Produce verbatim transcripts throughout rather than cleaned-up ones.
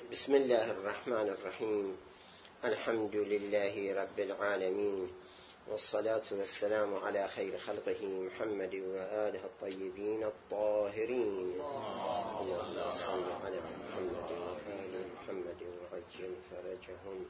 بسم الله الرحمن الرحيم. الحمد لله رب العالمين، والصلاة والسلام على خير خلقه محمد وآله الطيبين الطاهرين. اللهم صل على محمد وآل محمد وعجل فرجهم.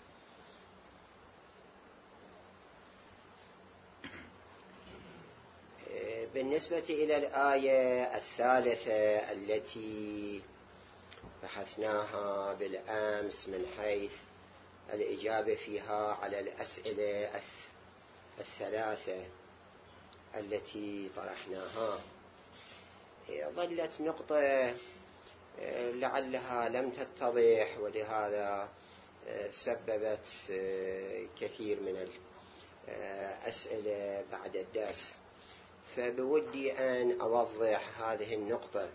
بالنسبة إلى الآية الثالثة التي بحثناها بالأمس من حيث الإجابة فيها على الأسئلة الثلاثة التي طرحناها، ظلت نقطة لعلها لم تتضح، ولهذا سببت كثير من الأسئلة بعد الدرس، فبودي أن أوضح هذه النقطة.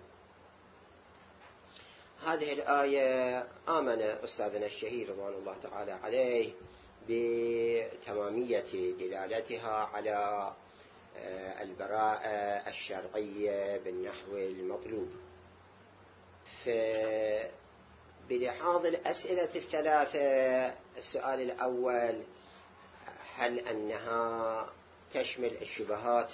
هذه الآية آمن أستاذنا الشهير رضوان الله تعالى عليه بتمامية دلالتها على البراءة الشرعية بالنحو المطلوب. فبلحاظ الأسئلة الثلاثة، السؤال الأول: هل أنها تشمل الشبهات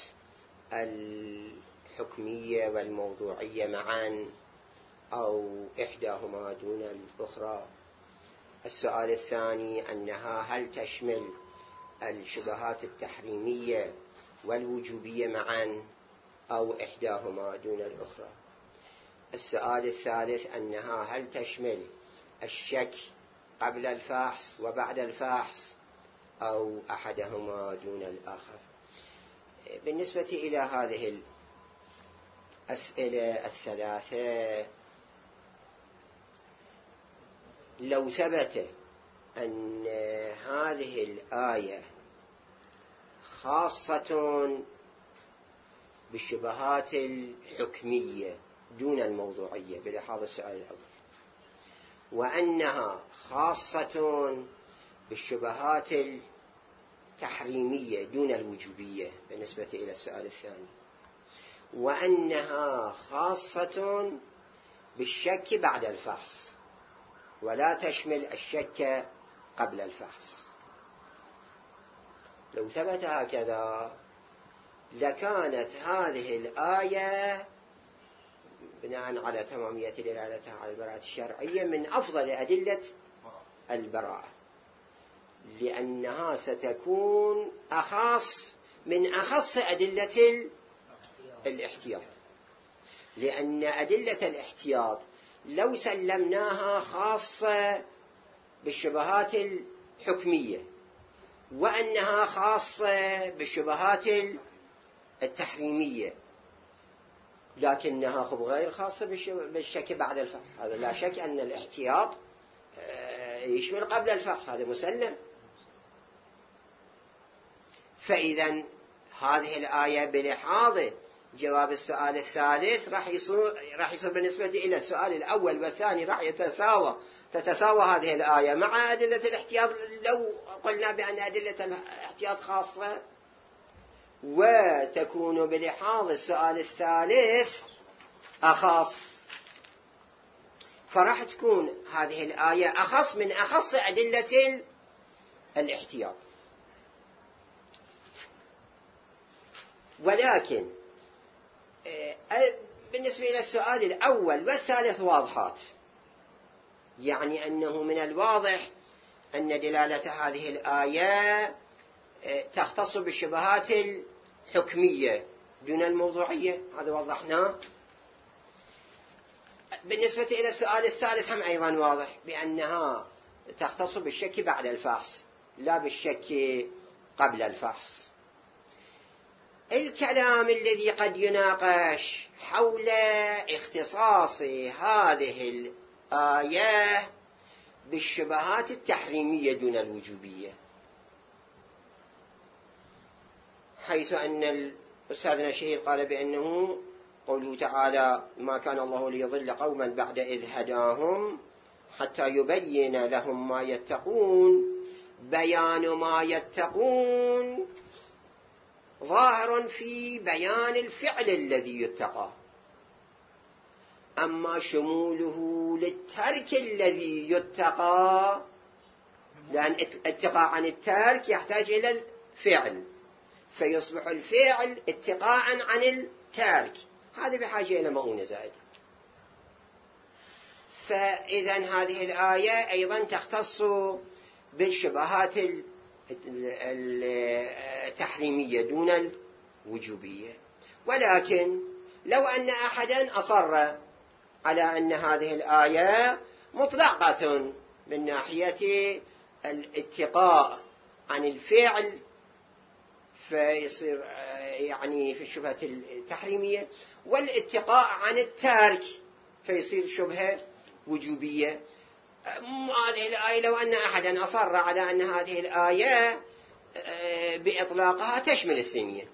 الحكمية والموضوعية معا أو إحداهما دون الأخرى؟ السؤال الثاني: أنها هل تشمل الشبهات التحريمية والوجوبية معا أو إحداهما دون الأخرى؟ السؤال الثالث: أنها هل تشمل الشك قبل الفحص وبعد الفحص أو أحدهما دون الآخر؟ بالنسبة إلى هذه الأسئلة الثلاثة، لو ثبت أن هذه الآية خاصة بالشبهات الحكمية دون الموضوعية بلحاظ السؤال الأول، وأنها خاصة بالشبهات التحريمية دون الوجوبية بالنسبة إلى السؤال الثاني، وأنها خاصة بالشك بعد الفحص ولا تشمل الشك قبل الفحص، لو ثبت هكذا لكانت هذه الآية بناء على تمامية دلالتها على البراءة الشرعية من أفضل أدلة البراءة، لأنها ستكون أخص من أخص أدلة الاحتياط، لأن أدلة الاحتياط لو سلمناها خاصة بالشبهات الحكمية وأنها خاصة بالشبهات التحريمية، لكنها خب غير خاصة بالشك بعد الفحص، هذا لا شك أن الاحتياط يشمل قبل الفحص، هذا مسلم. فإذا هذه الآية بلحاظ جواب السؤال الثالث راح يصير راح يصير بالنسبة إلى السؤال الأول والثاني راح يتساوى تتساوى هذه الآية مع أدلة الاحتياط، لو قلنا بأن أدلة الاحتياط خاصة، وتكون بلحاظ السؤال الثالث أخص، فراح تكون هذه الآية أخص من أخص أدلة الاحتياط. ولكن بالنسبة إلى السؤال الأول والثالث واضحات، يعني أنه من الواضح أن دلالة هذه الآية تختص بالشبهات الحكمية دون الموضوعية، هذا وضحناه. بالنسبة إلى السؤال الثالث هم أيضا واضح بأنها تختص بالشك بعد الفحص لا بالشك قبل الفحص. الكلام الذي قد يناقش حول اختصاص هذه الآية بالشبهات التحريمية دون الوجوبية، حيث أن أستاذنا الشهير قال بأنه قوله تعالى: ما كان الله ليضل قوما بعد إذ هداهم حتى يبين لهم ما يتقون، بيان ما يتقون ظاهر في بيان الفعل الذي يتقى، أما شموله للترك الذي يتقى، لأن اتقاء عن الترك يحتاج إلى الفعل، فيصبح الفعل اتقاء عن الترك، هذا بحاجة إلى مؤونة زائدة. فإذا هذه الآية أيضا تختص بالشبهات التحريمية دون الوجوبية. ولكن لو أن أحدا أصر على أن هذه الآية مطلقة من ناحية الاتقاء عن الفعل فيصير يعني في الشبهة التحريمية، والاتقاء عن الترك فيصير شبهة وجوبية، هذه الآية لو أن أحدا أصر على أن هذه الآية بإطلاقها تشمل الثنية.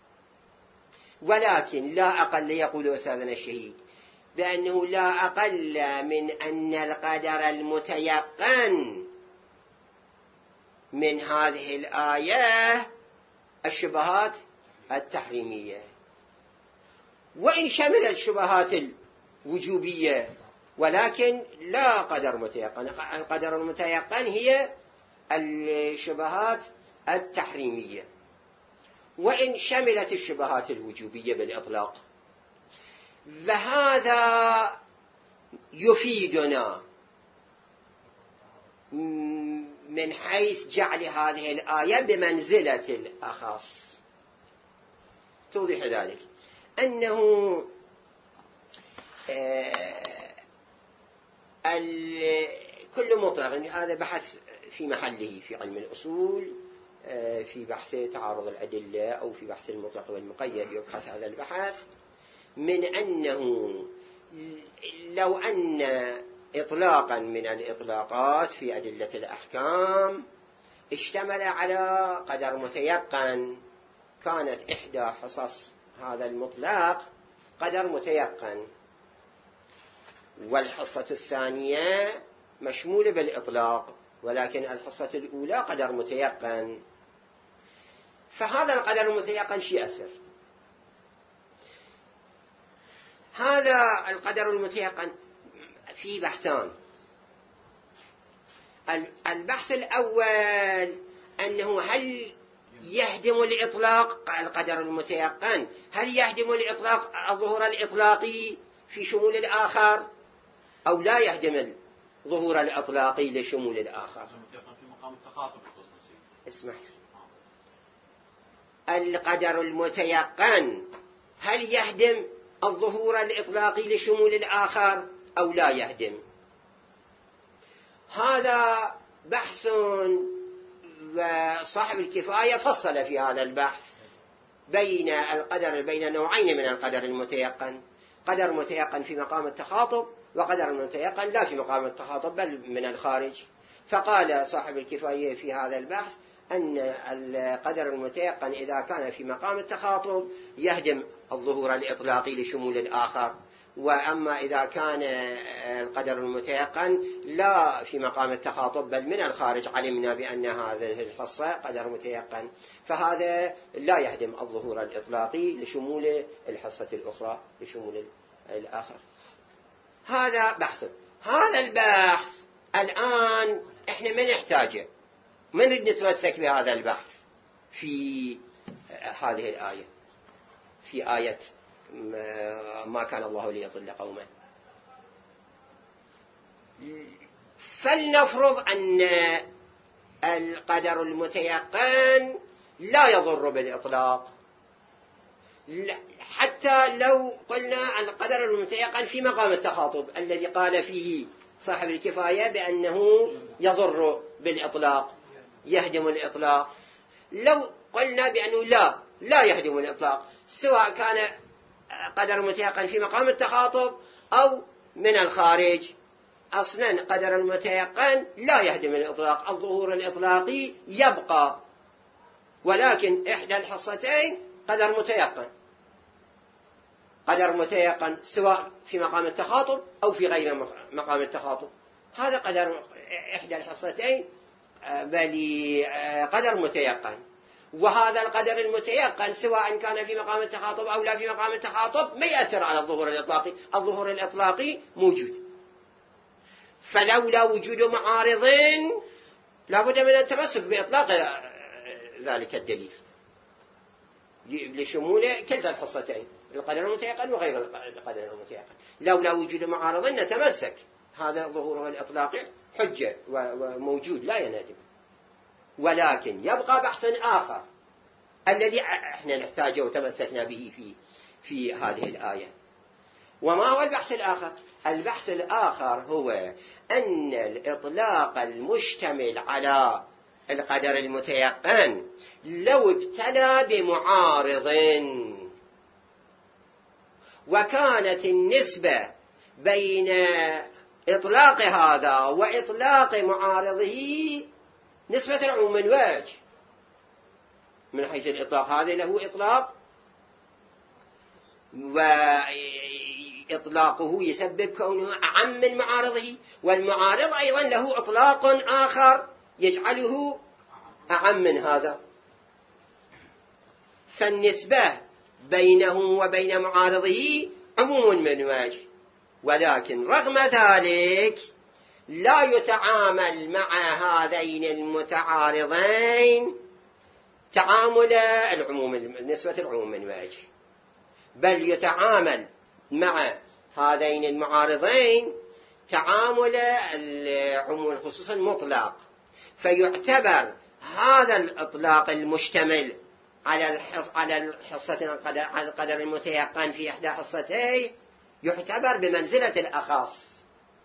ولكن لا أقل، يقول أستاذنا الشهيد بأنه لا أقل من أن القدر المتيقن من هذه الآية الشبهات التحريمية، وإن شملت الشبهات الوجوبية ولكن لا قدر متيقن. القدر المتيقن هي الشبهات التحريمية، وإن شملت الشبهات الوجوبية بالإطلاق. وهذا يفيدنا من حيث جعل هذه الآية بمنزلة الأخص. توضح ذلك أنه كل مطلق، هذا بحث في محله في علم الأصول، في بحث تعارض الأدلة أو في بحث المطلق والمقيد يبحث هذا البحث، من أنه لو أن إطلاقا من الإطلاقات في أدلة الأحكام اشتمل على قدر متيقن، كانت إحدى حصص هذا المطلق قدر متيقن، والحصة الثانية مشمولة بالإطلاق، ولكن الحصة الأولى قدر متيقن. فهذا القدر المتيقن شو يأثر؟ هذا القدر المتيقن في بحثان. البحث الأول أنه هل يهدم الإطلاق القدر المتيقن، هل يهدم الإطلاق الظهور الإطلاقي في شمول الآخر أو لا يهدم الظهور الإطلاقي لشمول الآخر؟ في مقام التخاطب. اسمح، القدر المتيقن هل يهدم الظهور الإطلاقي لشمول الآخر أو لا يهدم؟ هذا بحث، وصاحب الكفاية فصل في هذا البحث بين القدر بين نوعين من القدر المتيقن، قدر متيقن في مقام التخاطب وقدر متيقن لا في مقام التخاطب بل من الخارج. فقال صاحب الكفاية في هذا البحث أن القدر المتيقن إذا كان في مقام التخاطب يهدم الظهور الإطلاقي لشمول الآخر، وأما إذا كان القدر المتيقن لا في مقام التخاطب بل من الخارج علمنا بأن هذه الحصة قدر متيقن، فهذا لا يهدم الظهور الإطلاقي لشمول الحصة الأخرى لشمول الآخر. هذا بحث. هذا البحث الآن إحنا ما نحتاجه، ما نريد نتمسك بهذا البحث في هذه الآية، في آية ما كان الله ليضل قوما. فلنفرض أن القدر المتيقن لا يضر بالإطلاق، حتى لو قلنا القدر المتيقن في مقام التخاطب الذي قال فيه صاحب الكفاية بأنه يضر بالإطلاق يهدم الإطلاق، لو قلنا بأنه لا لا يهدم الإطلاق، سواء كان قدر متيقن في مقام التخاطب أو من الخارج، أصلا قدر المتيقن لا يهدم الإطلاق، الظهور الإطلاقي يبقى، ولكن إحدى الحصتين قدر متيقن، قدر متيقن سواء في مقام التخاطب أو في غير مقام التخاطب، هذا قدر إحدى الحصتين بل قدر متيقن. وهذا القدر المتيقن سواء كان في مقام التخاطب أو لا في مقام التخاطب ما يأثر على الظهور الإطلاقي. الظهور الإطلاقي موجود، فلولا وجود معارضين لابد من التمسك بإطلاق ذلك الدليل لشمول كلتا الحصتين، القدر المتيقن وغير القدر المتيقن. لولا وجود معارضين نتمسك، هذا ظهوره الإطلاقي حجة وموجود لا ينادم. ولكن يبقى بحث آخر الذي احنا نحتاجه وتمسكنا به في في هذه الآية. وما هو البحث الآخر؟ البحث الآخر هو أن الإطلاق المشتمل على القدر المتيقن لو ابتلى بمعارض وكانت النسبة بين إطلاق هذا وإطلاق معارضه نسبة العموم من وجه، من حيث الإطلاق هذا له إطلاق وإطلاقه يسبب كونه أعم من معارضه، والمعارض أيضا له إطلاق آخر يجعله أعم من هذا. فالنسبة بينه وبين معارضه عموم من وجه، ولكن رغم ذلك لا يتعامل مع هذين المتعارضين تعامل العموم نسبة العموم من وجه، بل يتعامل مع هذين المعارضين تعامل العموم الخصوص المطلق. فيعتبر هذا الإطلاق المشتمل على الحص على الحصة على القدر المتيقن في إحدى حصتين يعتبر بمنزلة الأخص،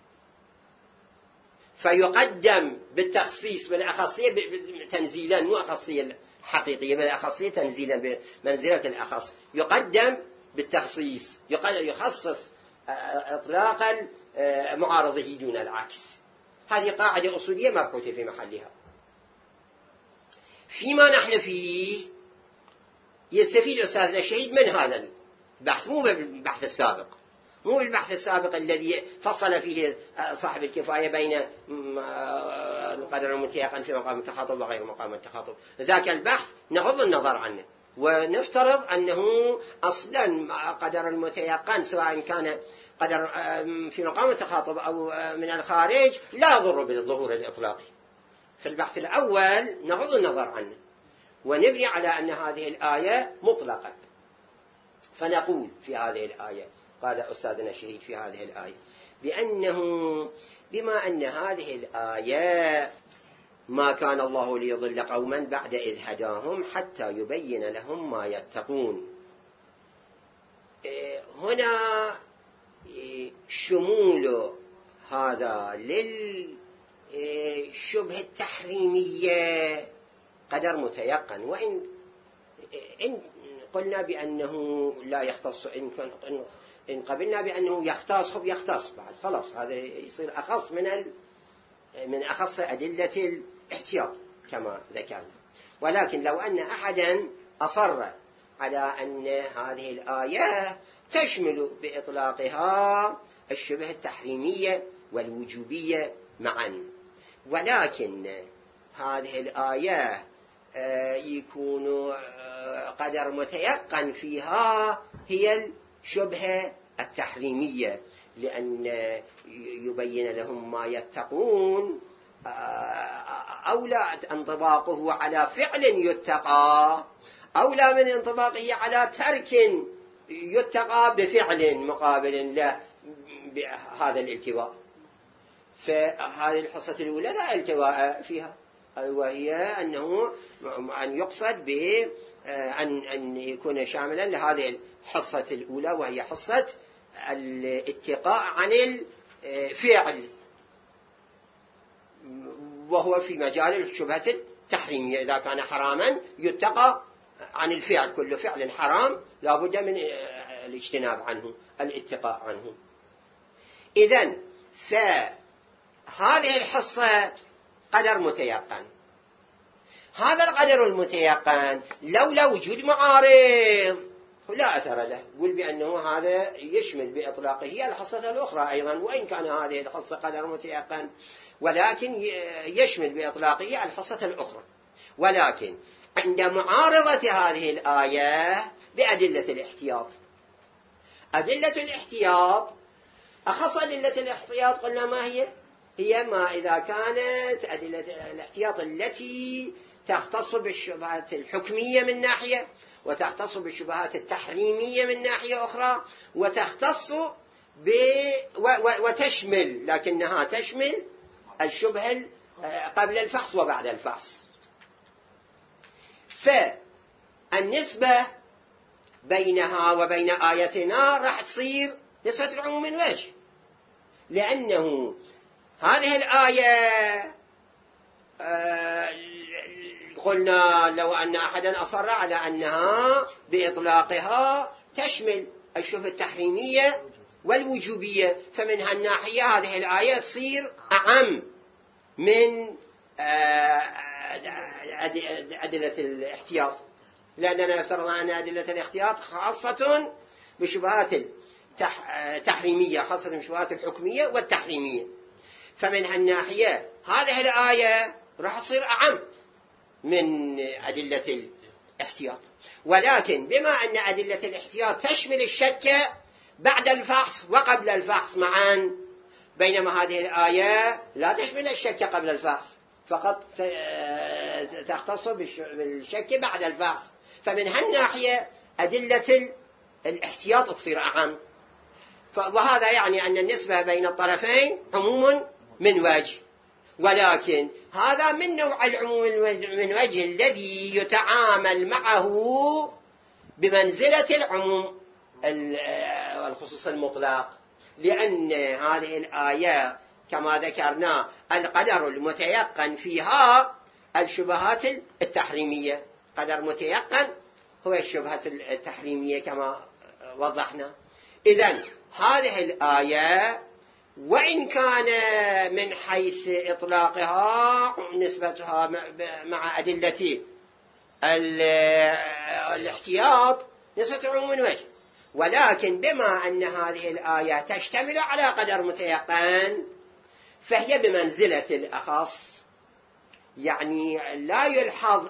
فيقدم بالتخصيص بالأخصية تنزيلا، مو أخصية حقيقية بل أخصية تنزيلا بمنزلة الأخص، يقدم بالتخصيص، يخصص إطلاقا معارضه دون العكس. هذه قاعدة أصولية مبحوثة في محلها. فيما نحن فيه يستفيد أستاذنا الشهيد من هذا البحث، مو بالبحث السابق، مو بالبحث السابق الذي فصل فيه صاحب الكفاية بين القدر المتيقن في مقام التخاطب وغير مقام التخاطب. ذاك البحث نغض النظر عنه ونفترض أنه أصلا قدر المتيقن سواء كان قدر في مقام التخاطب أو من الخارج لا يضر بالظهور الإطلاقي. في البحث الأول نغض النظر عنه ونبني على أن هذه الآية مطلقة، فنقول في هذه الآية قال أستاذنا الشهيد في هذه الآية بأنه بما أن هذه الآية ما كان الله ليضل قوما بعد إذ هداهم حتى يبين لهم ما يتقون. هنا شمول هذا للشبه التحريمية قدر متيقن، وإن إن قلنا بأنه لا يختص، إن, إن قبلنا بأنه يختص خب يختص بعد خلاص هذا يصير أخص من من أخص أدلة الاحتياط كما ذكرنا. ولكن لو أن أحدا أصر على أن هذه الآية تشمل بإطلاقها الشبه التحريمية والوجوبية معا، ولكن هذه الآية يكون قدر متيقن فيها هي الشبهة التحريمية، لأن يبين لهم ما يتقون أولى انطباقه على فعل يتقى أولى من انطباقه على ترك يتقى بفعل مقابل له بهذا الالتواء. فهذه الحصة الأولى لا التواء فيها، وهي أنه أن يقصد به أن أن يكون شاملا لهذه الحصة الأولى وهي حصة الاتقاء عن الفعل، وهو في مجال الشبهة التحريمية. إذا كان حراما يتقى عن الفعل، كل فعل حرام لا بد من الاجتناب عنه، الاتقاء عنه. إذن فهذه الحصة قدر متيقن. هذا القدر المتيقن لولا وجود معارض لا أثر له. قل بأنه هذا يشمل بإطلاقه الحصة الأخرى أيضا، وإن كان هذه الحصة قدر متيقن ولكن يشمل بإطلاقه الحصة الأخرى. ولكن عند معارضة هذه الآية بأدلة الاحتياط. أدلة الاحتياط أخص أدلة الاحتياط قلنا ما هي؟ هي ما إذا كانت أدلة الاحتياط التي تختص بالشبهات الحكمية من ناحية، وتختص بالشبهات التحريمية من ناحية أخرى، وتختص ب... و... و... وتشمل، لكنها تشمل الشبه قبل الفحص وبعد الفحص. فالنسبة بينها وبين آيتنا راح تصير نسبة العموم من وجه، لأنه هذه الآية آه قلنا لو أن أحدا أصر على أنها بإطلاقها تشمل الشبهة التحريمية والوجوبية، فمن هالناحية هذه الآية تصير أعم من أدلة الاحتياط، لأننا افترضنا أن أدلة الاحتياط خاصة بشبهات التحريمية، خاصة بالشبهات الحكمية والتحريمية، فمن هالناحية هذه الآية راح تصير أعم من أدلة الاحتياط. ولكن بما أن أدلة الاحتياط تشمل الشك بعد الفحص وقبل الفحص معا، بينما هذه الآية لا تشمل الشك قبل الفحص، فقط تختص بالشك بعد الفحص، فمن هالناحية أدلة الاحتياط تصير أعم. وهذا يعني أن النسبة بين الطرفين عموم من وجه، ولكن هذا من نوع العموم من وجه الذي يتعامل معه بمنزلة العموم والخصوص المطلق، لأن هذه الآية كما ذكرنا القدر المتيقن فيها الشبهات التحريمية، قدر متيقن هو الشبهة التحريمية كما وضحنا. إذن هذه الآية وإن كان من حيث إطلاقها نسبتها مع أدلة الاحتياط نسبة العموم من وجه، ولكن بما أن هذه الآية تشتمل على قدر متيقن فهي بمنزلة الأخص، يعني لا يلحظ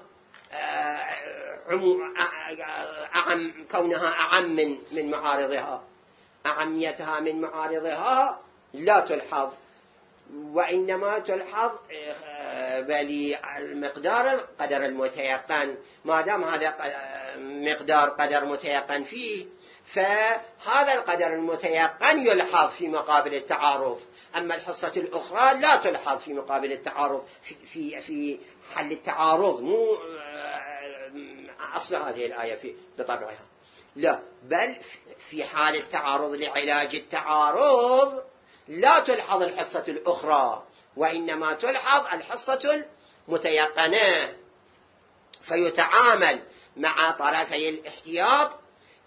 أعم كونها أعم من معارضها، أعميتها من معارضها لا تلحظ، وإنما تلحظ بل المقدار القدر المتيقن، ما دام هذا مقدار قدر متيقن فيه فهذا القدر المتيقن يلحظ في مقابل التعارض، أما الحصة الأخرى لا تلحظ في مقابل التعارض في, في, في حل التعارض، مو أصل هذه الآية في بطبعها، لا، بل في حال التعارض لعلاج التعارض لا تلحظ الحصة الأخرى، وإنما تلحظ الحصة المتيقنة، فيتعامل مع طرفي الاحتياط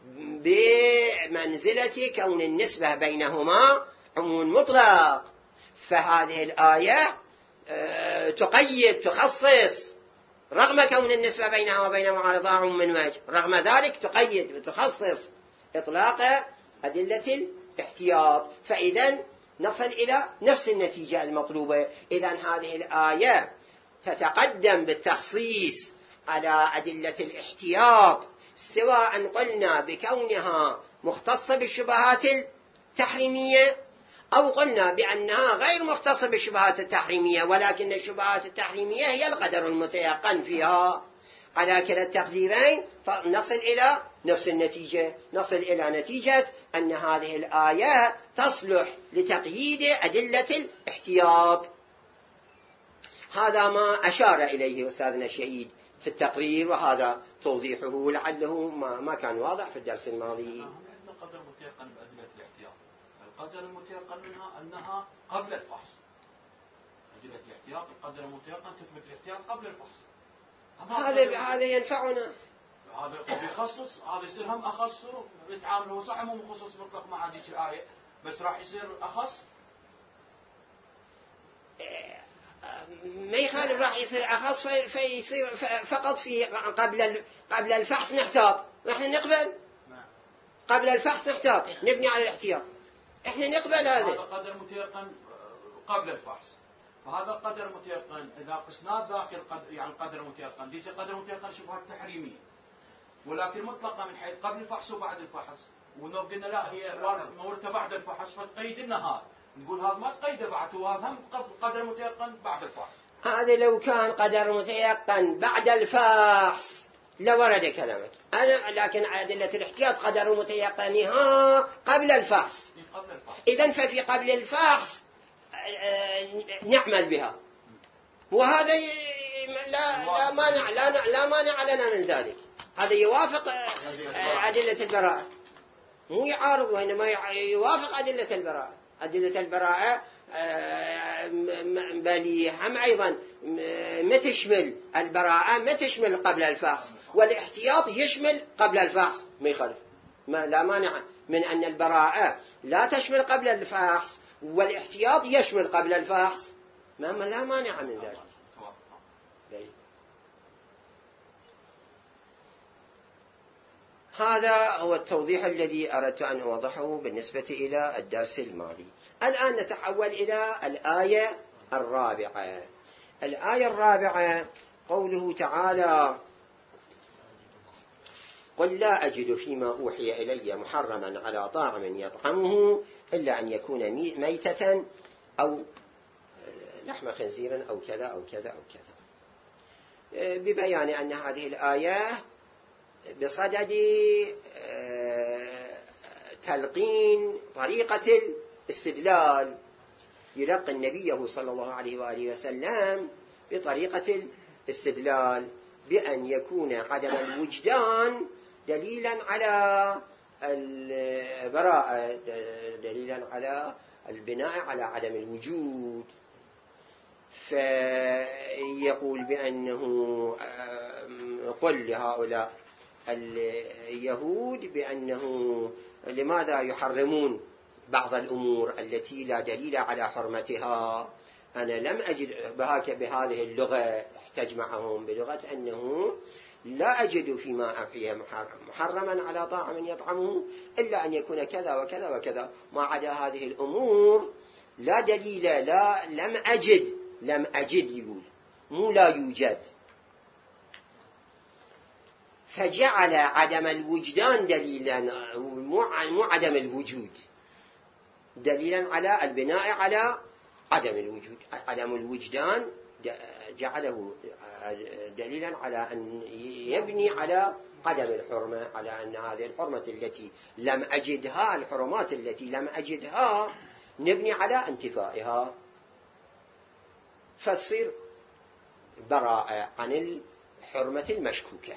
بمنزلة كون النسبة بينهما عموم مطلق. فهذه الآية تقيد تخصص رغم كون النسبة بينها وبين معارضها عموم من وجه، رغم ذلك تقيد وتخصص إطلاق أدلة الاحتياط، فإذا نصل إلى نفس النتيجة المطلوبة. إذن هذه الآية تتقدم بالتخصيص على أدلة الاحتياط، سواء قلنا بكونها مختصة بالشبهات التحريمية أو قلنا بأنها غير مختصة بالشبهات التحريمية، ولكن الشبهات التحريمية هي القدر المتيقن فيها. على كلا التقديرين نصل إلى نفس النتيجة، نصل إلى نتيجة أن هذه الآية تصلح لتقييد أدلة الاحتياط. هذا ما أشار إليه أستاذنا الشهيد في التقرير، وهذا توضيحه لعله ما, ما كان واضح في الدرس الماضي. عندنا قدر متيقن بأدلة الاحتياط، القدر المتيقن منها أنها قبل الفحص، أدلة الاحتياط القدر المتيقن تثبت الاحتياط قبل الفحص. هذا هذا ينفعنا، هذا بيخصص، هذا يصير هم أخص، يتعاملوا صح مو مخصص مطلق مع هذه الآية، بس راح يصير أخص. ما يخالف، راح يصير أخص فيصير فقط في قبل قبل الفحص نحتاط، نحن نقبل قبل الفحص نحتاط نبني على الاحتياط، احنا نقبل هذا. هذا قدر متيقن قبل الفحص، فهذا القدر المتيقن إذا قسنا ذاك القدر يعني القدر المتيقن ليس قدر متيقن شبهات تحريمية، ولكن مطلقة من حيث قبل الفحص وبعد الفحص. ولو قلنا لا هي مورثة بعد الفحص فتقيد لنا هذا، نقول هذا ما تقيده بعد، وهذا هم قدر متيقن بعد الفحص. هذا لو كان قدر متيقن بعد الفحص لورد كلامك، لكن أدلة الاحتياط قدر متيقنها قبل الفحص. إذن ففي قبل الفحص نعمل بها، وهذا لا لا مانع لا لا مانع لنا من ذلك. هذا يوافق أدلة البراءة، مو يعارض، وإنما يوافق أدلة البراءة. أدلة البراءة بل هم أيضا ما تشمل البراءة ما تشمل قبل الفحص، والاحتياط يشمل قبل الفحص، ما يخالف، ما لا مانع من أن البراءة لا تشمل قبل الفحص والاحتياط يشمل قبل الفحص، ما لا مانع من ذلك. هذا هو التوضيح الذي أردت أن أوضحه بالنسبة إلى الدرس الماضي. الآن نتحول إلى الآية الرابعة. الآية الرابعة قوله تعالى: قل لا أجد فيما أوحي إلي محرما على طاعم يطعمه إلا أن يكون ميتة أو لحم خنزير أو كذا أو كذا أو كذا، ببيان أن هذه الآية بصدد تلقين طريقة الاستدلال، يلقي النبي صلى الله عليه وآله وسلم بطريقة الاستدلال بأن يكون عدم الوجدان دليلا على البراءة، دليلا على البناء على عدم الوجود. فيقول بأنه قل لهؤلاء اليهود بأنه لماذا يحرمون بعض الأمور التي لا دليل على حرمتها. أنا لم أجد بهذه اللغة، احتج معهم بلغة أنه لا أجد فيما أوحي محرما على طاعم يطعمه إلا أن يكون كذا وكذا وكذا، ما عدا هذه الأمور لا دليل، لا لم أجد لم أجد يقول مو لا يوجد، فجعل عدم الوجدان دليلا، مو عدم الوجود، دليلا على البناء على عدم الوجود. عدم الوجدان جعله دليلا على أن يبني على عدم الحرمة، على أن هذه الحرمة التي لم أجدها، الحرمات التي لم أجدها نبني على انتفائها، فتصير براءة عن الحرمة المشكوكة.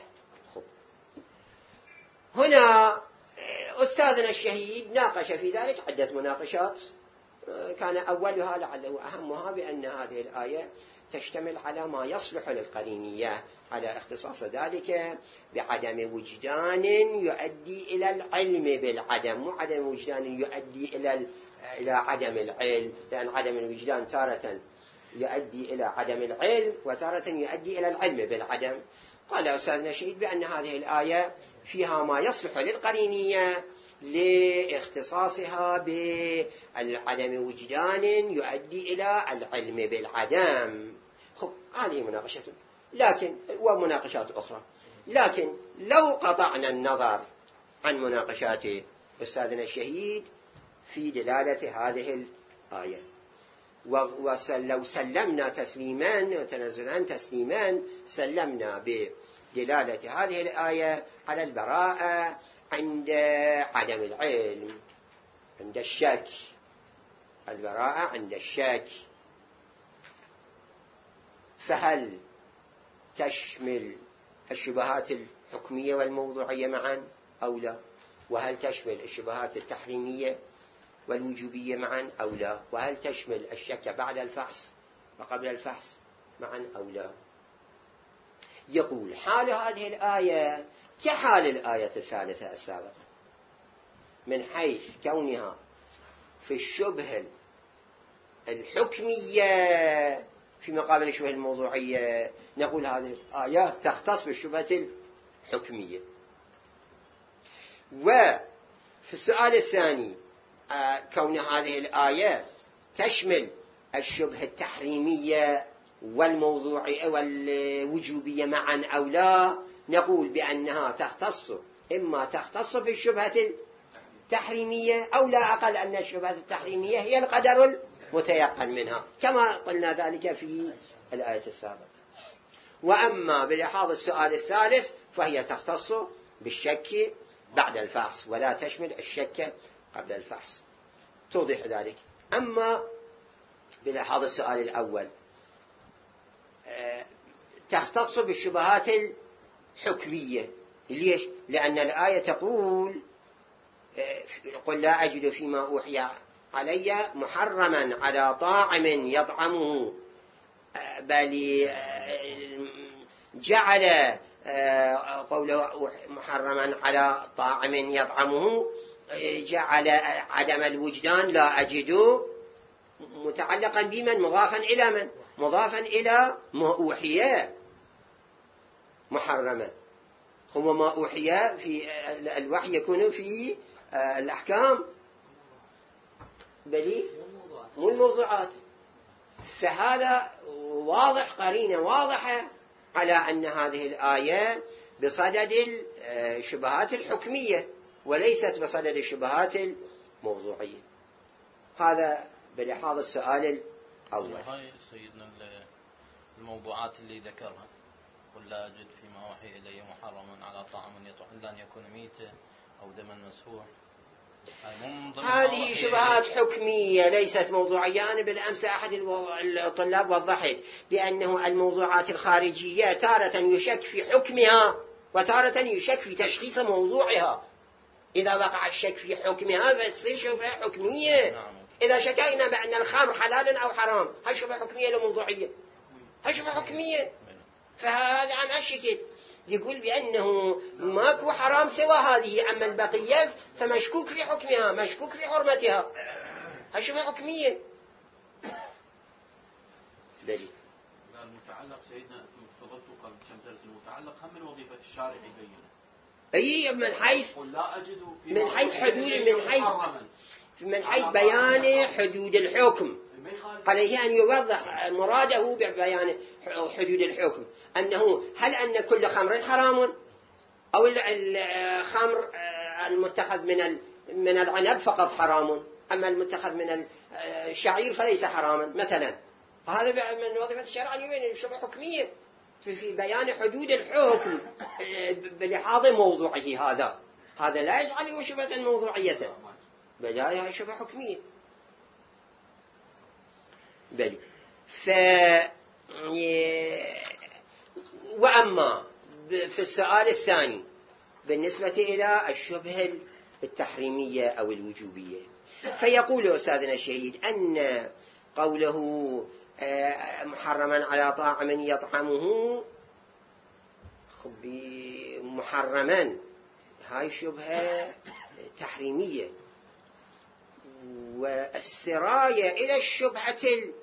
هنا أستاذنا الشهيد ناقش في ذلك عدة مناقشات، كان أولها لعله أهمها بأن هذه الآية تشتمل على ما يصلح للقرينية، على اختصاص ذلك بعدم وجدان يؤدي إلى العلم بالعدم، مو عدم وجدان يؤدي إلى إلى عدم العلم، لأن عدم الوجدان تارة يؤدي إلى عدم العلم وتارة يؤدي إلى العلم بالعدم. قال أستاذنا الشهيد بأن هذه الآية فيها ما يصلح للقرينية لاختصاصها بعدم وجدان يؤدي إلى العلم بالعدم. خب هذه مناقشة، لكن ومناقشات أخرى، لكن لو قطعنا النظر عن مناقشات أستاذنا الشهيد في دلالة هذه الآية، ولو سلمنا تسليما وتنزلا تسليما، سلمنا بدلالة هذه الآية على البراءة عند عدم العلم، عند الشك، البراءة عند الشك. فهل تشمل الشبهات الحكمية والموضوعية معا أو لا؟ وهل تشمل الشبهات التحريمية والوجوبية معا أو لا؟ وهل تشمل الشك بعد الفحص وقبل الفحص معا أو لا؟ يقول حال هذه الآية كحال الآية الثالثة السابقة من حيث كونها في الشبه الحكمية في مقابل الشبه الموضوعية، نقول هذه الآية تختص بالشبهة الحكمية. وفي السؤال الثاني كون هذه الآية تشمل الشبهة التحريمية والموضوعية والوجوبية معا أو لا، نقول بأنها تختص، إما تختص في الشبهة التحريمية أو لا أقل أن الشبهة التحريمية هي القدر المتيقن منها، كما قلنا ذلك في الآية السابقة. وأما بلحاظ السؤال الثالث فهي تختص بالشك بعد الفحص ولا تشمل الشك قبل الفحص، توضح ذلك. أما بلحاظ السؤال الأول تختص بالشبهات الحكمية. ليش؟ لأن الآية تقول قل لا أجد فيما أوحي علي محرما على طاعم يطعمه، بل جعل قوله محرما على طاعم يطعمه جعل عدم الوجدان لا أجد متعلقا بمن؟ مضافا إلى من؟ مضافا إلى ما أوحي محرما. هو ما أوحي في الوحي يكون في الأحكام بل مو الموضوعات. فهذا واضح، قرينة واضحة على أن هذه الآية بصدد الشبهات الحكمية وليست بصدد الشبهات الموضوعية. هذا بلحاظ السؤال الأول. هاي سيدنا الموضوعات اللي ذكرها قل لا أجد فيما أوحي إلي محرما على طعام يطعم إلا أن يكون ميتا أو دما مسفوح، هذه شبهات حكمية ليست موضوعية. أنا بالأمس أحد الطلاب وضحت بأنه الموضوعات الخارجية تارة يشك في حكمها وتارة يشك في تشخيص موضوعها. إذا وقع الشك في حكمها فتصير شبهة حكمية. إذا شكينا بأن الخمر حلال أو حرام، هل شبهة حكمية ولا موضوعية؟ هل شبهة حكمية؟ فهذا عن هالشكل يقول بأنه ماكو حرام سوى هذه، أما البقية فمشكوك في حكمها، مشكوك في حرمتها، هل شبهة حكمية؟ بلي المتعلق سيدنا تفضلتوا قبل كم درس، المتعلق هم من وظيفة الشارع يبينه. أي من حيث لا أجد من حيث حدود من حيث من حيث بيان حدود الحكم، عليه أن يوضح مراده ببيان حدود الحكم، أنه هل أن كل خمر حرام أو الخمر المتخذ من من العنب فقط حرام، أما المتخذ من الشعير فليس حراما مثلا. هذا من وظيفة الشرع أن يبين الشبهة حكمية في بيان حدود الحكم بلحاظ موضوعه. هذا هذا لا يجعله شبهة موضوعية بل هي شبهة حكمية. بل ف وأما في السؤال الثاني بالنسبة إلى الشبهة التحريمية أو الوجوبية، فيقول أستاذنا الشهيد أن قوله محرما على طاعم يطعمه محرما، هاي شبهة تحريمية. والسراية إلى الشبهة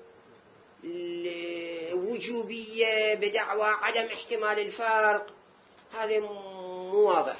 الوجوبية بدعوى عدم احتمال الفرق هذا مو واضح،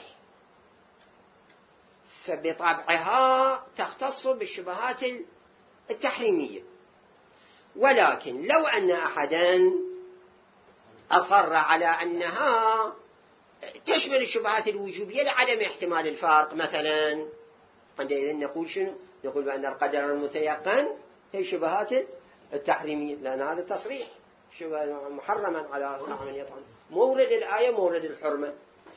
فبطبعها تختص بالشبهات التحريمية. ولكن لو أن أحدا أصر على أنها تشمل الشبهات الوجوبية لعدم احتمال الفرق مثلا، عندئذ نقول شنو؟ نقول بأن القدر المتيقن هي شبهات التحريمية، لأن هذا تصريح شبه محرما على طعام يطعم، مورد الآية مورد الحرمة،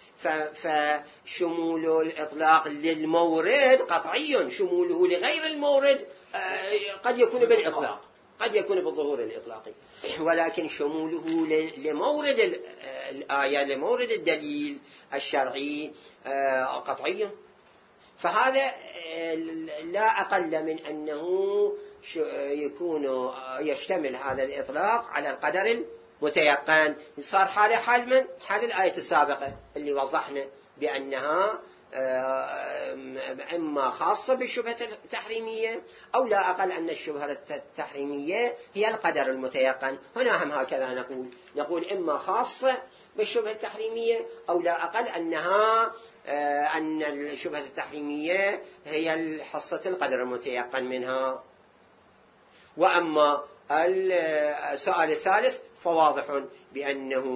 فشمول الإطلاق للمورد قطعي، شموله لغير المورد قد يكون بالإطلاق، قد يكون بالظهور الإطلاقي، ولكن شموله لمورد الآية لمورد الدليل الشرعي قطعي. فهذا لا أقل من أنه يكون يشتمل هذا الإطلاق على القدر المتيقن. صار حالة حال من حال الآية السابقة اللي وضحنا بأنها إما خاصة بالشبهة التحريمية أو لا أقل أن الشبهة التحريمية هي القدر المتيقن. هنا هم هكذا نقول نقول إما خاصة بالشبهة التحريمية أو لا أقل أنها أن الشبهة التحريمية هي حصة القدر المتيقن منها. وأما السؤال الثالث فواضح بأنه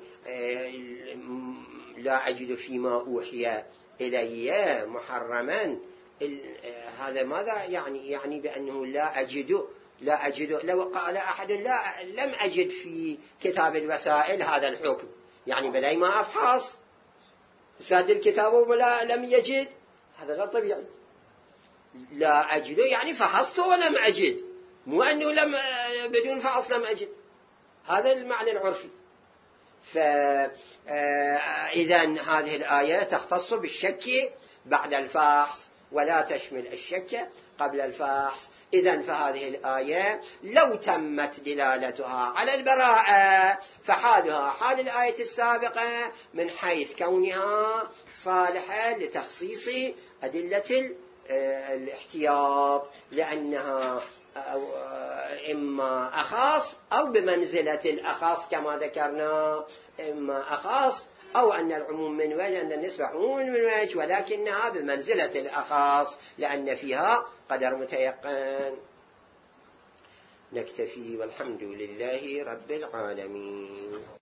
لا أجد فيما أوحي إلي محرما. هذا ماذا يعني؟ يعني بأنه لا أجد لا أجد لو قال أحد لا لم أجد في كتاب الوسائل هذا الحكم، يعني بلاي ما أفحص ساد الكتاب ولا لم يجد، هذا غير طبيعي. لا أجد يعني فحصت ولم أجد، مو أنه لم بدون فحص لم أجد، هذا المعنى العرفي. فإذا هذه الآية تختص بالشك بعد الفحص ولا تشمل الشك قبل الفحص. إذن فهذه الآية لو تمت دلالتها على البراءة فحالها حال الآية السابقة من حيث كونها صالحة لتخصيص أدلة الاحتياط، لأنها إما أخاص أو بمنزلة الأخاص كما ذكرنا، إما أخاص أو أن العموم من وجه، أن النسبة عموم من وجه، ولكنها بمنزلة الأخاص لأن فيها قدر متيقن. نكتفي والحمد لله رب العالمين.